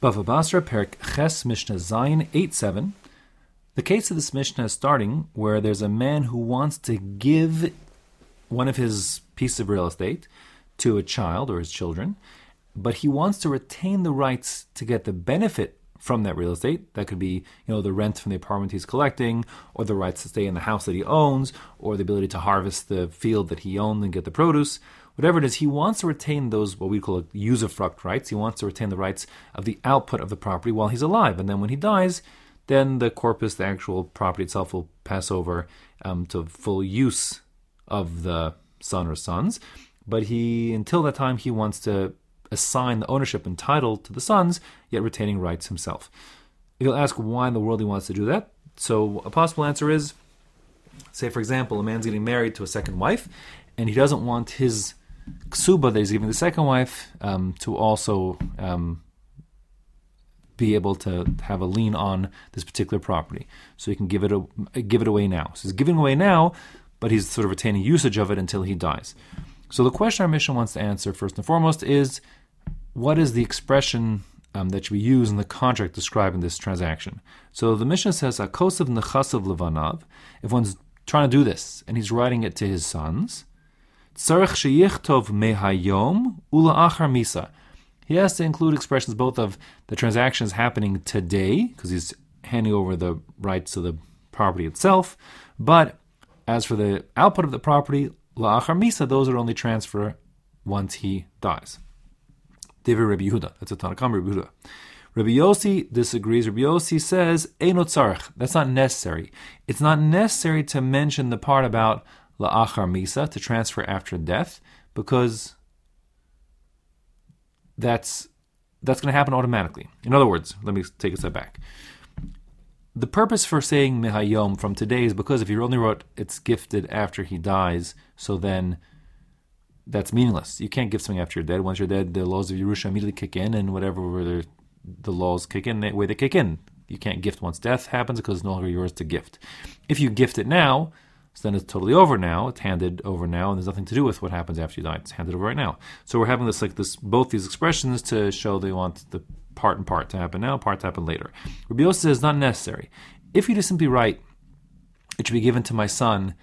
Bava Basra, Perik Ches, Mishnah Zayin 8:7. The case of this Mishnah is starting where there's a man who wants to give one of his pieces of real estate to a child or his children, but he wants to retain the rights to get the benefit from that real estate. That could be, the rent from the apartment he's collecting, or the rights to stay in the house that he owns, or the ability to harvest the field that he owned and get the produce. Whatever it is, he wants to retain those, what we call usufruct rights. He wants to retain the rights of the output of the property while he's alive. And then when he dies, then the corpus, the actual property itself, will pass over to full use of the son or sons. But until that time, he wants to assign the ownership and title to the sons, yet retaining rights himself. You'll ask why in the world he wants to do that. So a possible answer is, say for example, a man's getting married to a second wife, and he doesn't want his ksuba that he's giving the second wife to also be able to have a lien on this particular property. So he can give it away now. So he's giving away now, but he's sort of retaining usage of it until he dies. So the question our Mishnah wants to answer first and foremost is, what is the expression that should be used in the contract describing this transaction? So the Mishnah says, "Akosav nechasav levanav." If one's trying to do this and he's writing it to his sons, tzarich sheyichtov mehayom ula'achar misa. He has to include expressions both of the transaction is happening today, because he's handing over the rights to the property itself, but as for the output of the property, la'achar misa, those are only transfer once he dies. Devar Rabbi Yehuda, that's a Tanakam Rabbi Yehuda. Rabbi Yossi disagrees. Rabbi Yossi says, Eino tzarich, that's not necessary. It's not necessary to mention the part about la'achar misa, to transfer after death, because that's going to happen automatically. In other words, let me take a step back. The purpose for saying mehayom from today is because if you only wrote it's gifted after he dies, so then that's meaningless. You can't gift something after you're dead. Once you're dead, the laws of Yerusha immediately kick in, and whatever the laws kick in, the way they kick in. You can't gift once death happens because it's no longer yours to gift. If you gift it now, so then it's totally over now. It's handed over now, and there's nothing to do with what happens after you die. It's handed over right now. So we're having both these expressions to show they want the part and part to happen now, part to happen later. Rabbi Yossi says not necessary. If you just simply write, it should be given to my son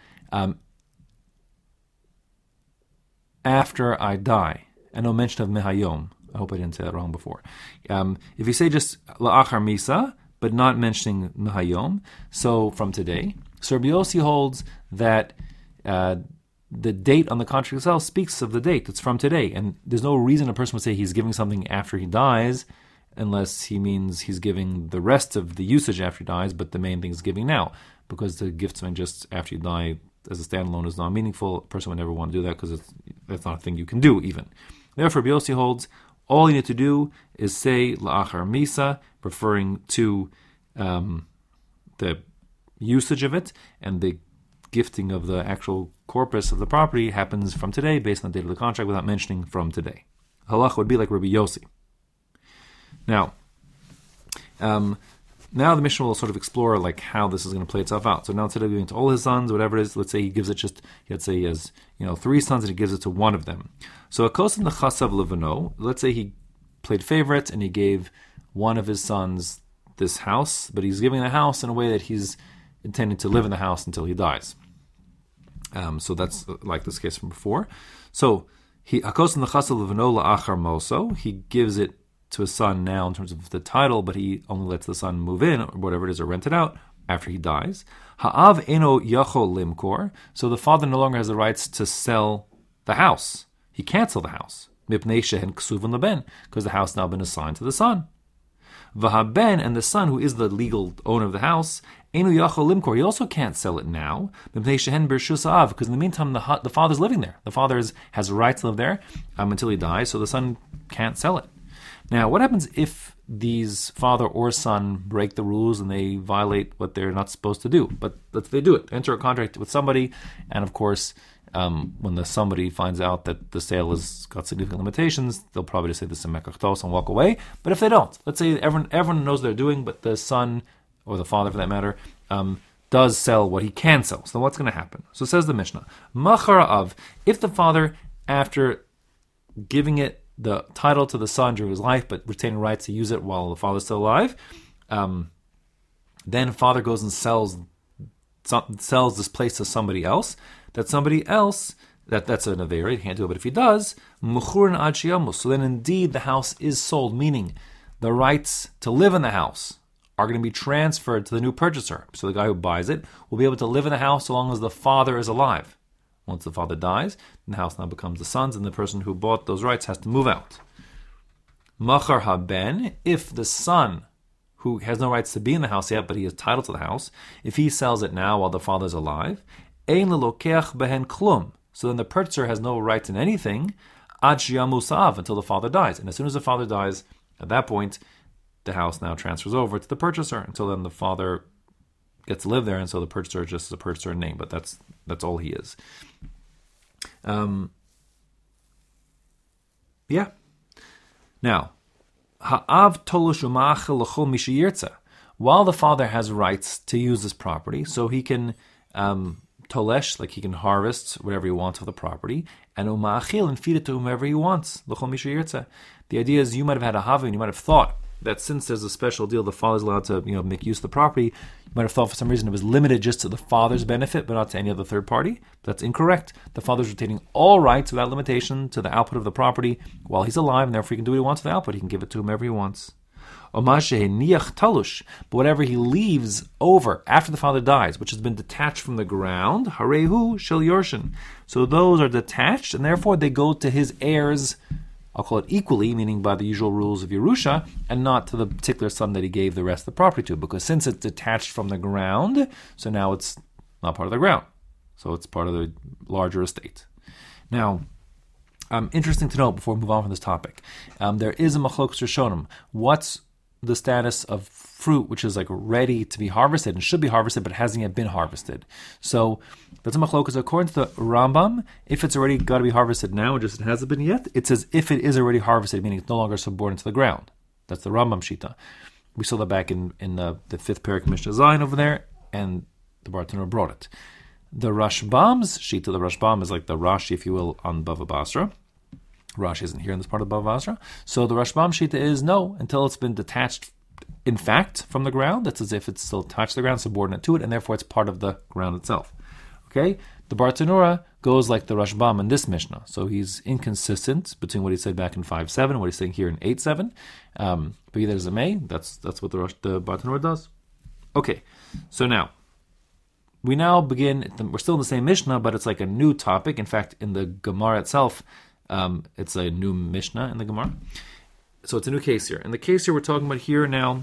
after I die, and no mention of mehayom. I hope I didn't say that wrong before. If you say just la'achar misa, but not mentioning mehayom, so from today. So Rabbi Yossi holds that the date on the contract itself speaks of the date. It's from today. And there's no reason a person would say he's giving something after he dies, unless he means he's giving the rest of the usage after he dies, but the main thing is giving now. Because to gift something just after you die as a standalone is not meaningful. A person would never want to do that because that's not a thing you can do even. Therefore, Rabbi Yossi holds all you need to do is say la'achar misa, referring to the usage of it, and the gifting of the actual corpus of the property happens from today based on the date of the contract without mentioning from today. Halach would be like Rabbi Yossi. Now the Mishnah will sort of explore how this is going to play itself out. So now instead of giving it to all his sons, whatever it is, let's say he gives it let's say he has 3 sons and he gives it to one of them. So a kosim nechasav levano, let's say he played favorites and he gave one of his sons this house, but he's giving the house in a way that he's intending to live in the house until he dies. So that's like this case from before. So he akosim nechasav levano la'achar moso, he gives it to his son now in terms of the title, but he only lets the son move in, or whatever it is, or rent it out after he dies. Ha'av eno yachol limkor, so the father no longer has the rights to sell the house. He can't sell the house. Mipnei shehen ksuvin leben, because the house has now been assigned to the son. V'haben, and the son, who is the legal owner of the house, eno yachol limkor, he also can't sell it now. Mipnei shehen b'rshus ha'av, because in the meantime the father's living there. The father has the right to live there until he dies, so the son can't sell it. Now, what happens if these father or son break the rules and they violate what they're not supposed to do? But they do it. Enter a contract with somebody, and of course, when the somebody finds out that the sale has got significant limitations, they'll probably just say this is a mekachtos and walk away. But if they don't, let's say everyone knows what they're doing, but the son, or the father for that matter, does sell what he can sell. So what's going to happen? So says the Mishnah, Machara of, if the father, after giving it the title to the son during his life, but retaining rights to use it while the father's still alive, then father goes and sells this place to somebody else. That's an Aveira, he can't do it, but if he does, Muchurin ad sheyamus, so then indeed the house is sold, meaning the rights to live in the house are going to be transferred to the new purchaser. So the guy who buys it will be able to live in the house so long as the father is alive. Once the father dies, the house now becomes the son's, and the person who bought those rights has to move out. Machar haben, if the son, who has no rights to be in the house yet, but he is titled to the house, if he sells it now while the father is alive, ein lelokeach behen klum, so then the purchaser has no rights in anything, ad sheyamusav, until the father dies. And as soon as the father dies, at that point, the house now transfers over to the purchaser. Until then, the father gets to live there, and so the purchaser just is a purchaser in name, but that's all he is. Now, ha'av tolush u'ma'achel l'chol mi sheyirtza. While the father has rights to use this property, so he can tolesh, like he can harvest whatever he wants of the property, and u'ma'achil, and feed it to whomever he wants. L'chol mi sheyirtza. The idea is you might have had a havin, you might have thought that since there's a special deal, the father's allowed to make use of the property. You might have thought for some reason it was limited just to the father's benefit, but not to any other third party. But that's incorrect. The father's retaining all rights without limitation to the output of the property while he's alive, and therefore he can do what he wants with the output. He can give it to whomever he wants. But whatever he leaves over after the father dies, which has been detached from the ground, harehu shel yorshin. So those are detached, and therefore they go to his heirs. I'll call it equally, meaning by the usual rules of Yerusha, and not to the particular son that he gave the rest of the property to, because since it's detached from the ground, so now it's not part of the ground. So it's part of the larger estate. Now, interesting to note before we move on from this topic, there is a machlokas rishonim. What's the status of fruit which is like ready to be harvested and should be harvested but hasn't yet been harvested? So that's a machlokas. According to the Rambam, if it's already got to be harvested now, it just hasn't been yet, it's as if it is already harvested, meaning it's no longer subordinate to the ground. That's the Rambam Shita. We saw that back in the fifth parak Mishnah Zayin over there, and the Bartanur brought it. The Rashbam's Shita, the Rashbam is like the Rashi, if you will, on Bava Basra. Rashi isn't here in this part of Bava Basra. So the Rashbam Shita is no, until it's been detached in fact from the ground, that's as if it's still attached to the ground, subordinate to it, and therefore it's part of the ground itself. Okay? The Bartanura goes like the Rashbam in this Mishnah. So he's inconsistent between what he said back in 5.7 and what he's saying here in 8.7. But either as it may, that's what the Bartanura does. Okay, so now, we now begin, we're still in the same Mishnah, but it's like a new topic. In fact, in the Gemara itself, it's a new Mishnah in the Gemara. So it's a new case here. And the case here we're talking about here now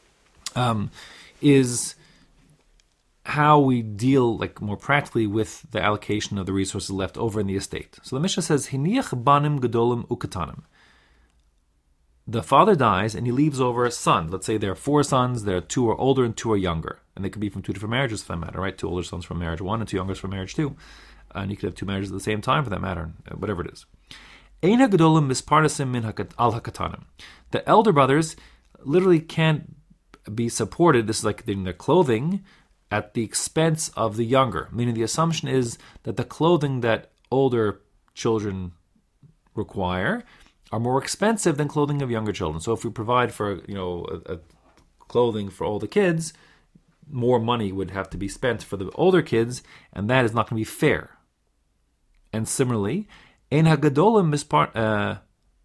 is how we deal like more practically with the allocation of the resources left over in the estate. So the Mishnah says, Hiniach banim gedolim ukatanim. The father dies and he leaves over a son. Let's say there are 4 sons, there are 2 are older and 2 are younger. And they could be from 2 different marriages for that matter, right? 2 older sons from marriage 1 and 2 younger from marriage 2. And you could have 2 marriages at the same time for that matter, whatever it is. Ein hagedolim misparnasim min al hakatanim. The elder brothers literally can't be supported, this is like their clothing, at the expense of the younger. Meaning the assumption is that the clothing that older children require are more expensive than clothing of younger children. So if we provide for a clothing for all the kids, more money would have to be spent for the older kids, and that is not going to be fair. And similarly, ein hagadolim v'lo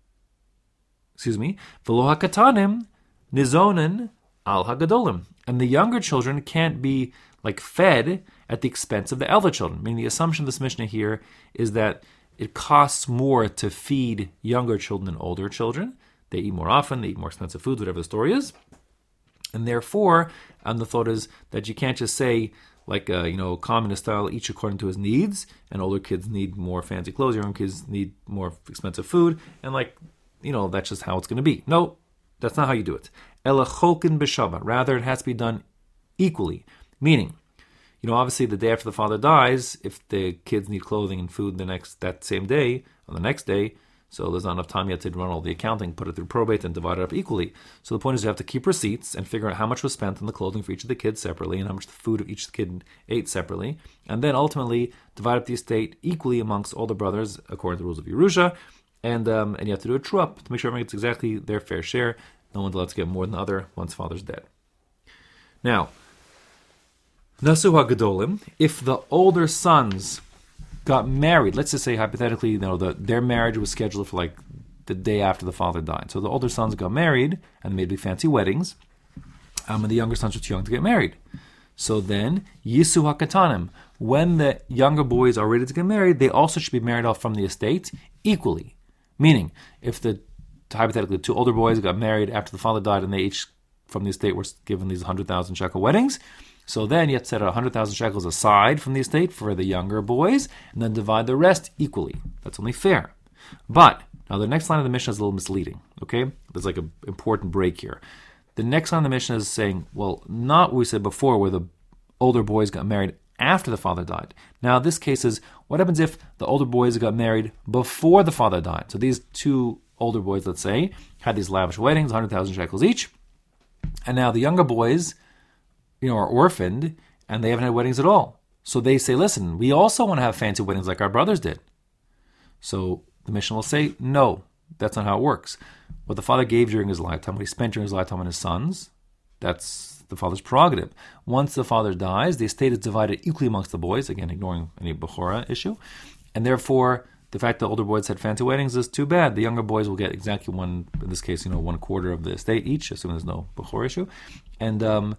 hakatanim nizonin al hagadolim, and the younger children can't be like fed at the expense of the elder children. Meaning the assumption of this Mishnah here is that it costs more to feed younger children than older children. They eat more often, they eat more expensive foods, whatever the story is. And therefore, the thought is that you can't just say, like, communist style, each according to his needs, and older kids need more fancy clothes, younger kids need more expensive food, and that's just how it's going to be. No, that's not how you do it. Ela cholkin b'shava. Rather, it has to be done equally. Meaning, obviously the day after the father dies, if the kids need clothing and food that same day, or the next day, so there's not enough time yet to run all the accounting, put it through probate, and divide it up equally. So the point is you have to keep receipts and figure out how much was spent on the clothing for each of the kids separately and how much the food of each kid ate separately. And then ultimately divide up the estate equally amongst all the brothers according to the rules of Yerusha. and you have to do a true up to make sure everyone gets exactly their fair share. No one's allowed to get more than the other once father's dead. Now, Nasu HaGedolim, if the older sons got married, let's just say hypothetically, their marriage was scheduled for like the day after the father died. So the older sons got married and made big fancy weddings, and the younger sons were too young to get married. So then, Yisu HaKatanim, when the younger boys are ready to get married, they also should be married off from the estate equally. Meaning, if hypothetically, the two older boys got married after the father died and they each from the estate were given these 100,000 shekel weddings, so then you have to set 100,000 shekels aside from the estate for the younger boys and then divide the rest equally. That's only fair. But, now the next line of the Mishnah is a little misleading, okay? There's like an important break here. The next line of the Mishnah is saying, well, not what we said before where the older boys got married after the father died. Now, this case is, what happens if the older boys got married before the father died? So these two older boys, let's say, had these lavish weddings, 100,000 shekels each, and now the younger boys, are orphaned, and they haven't had weddings at all. So they say, listen, we also want to have fancy weddings like our brothers did. So the Mishnah will say, no, that's not how it works. What the father gave during his lifetime, what he spent during his lifetime on his sons, that's the father's prerogative. Once the father dies, the estate is divided equally amongst the boys, again, ignoring any Bechora issue, and therefore, the fact that older boys had fancy weddings is too bad. The younger boys will get exactly one, in this case, 1/4 of the estate each, assuming there's no Bechor issue, and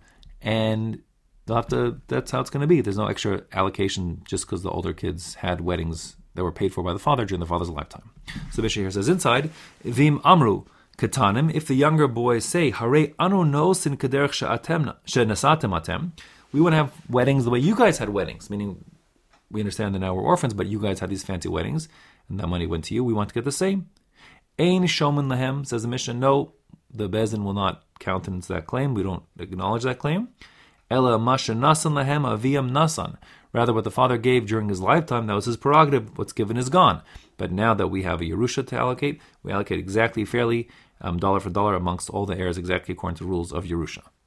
they'll have to. That's how it's going to be. There's no extra allocation just because the older kids had weddings that were paid for by the father during the father's lifetime. So the Mishnah here says inside, Vim Amru Katanim, if the younger boys say, Hare Anu Nosin Kederch She'nasatem Atem, we want to have weddings the way you guys had weddings, meaning we understand that now we're orphans, but you guys had these fancy weddings, and that money went to you. We want to get the same. Ein shomen lahem, says the Mishnah, no, the Bezin will not countenance that claim. We don't acknowledge that claim. Ela masha nasan lahem aviyam nasan. Rather, what the father gave during his lifetime, that was his prerogative. What's given is gone. But now that we have a Yerusha to allocate, we allocate exactly fairly, dollar for dollar, amongst all the heirs, exactly according to the rules of Yerusha.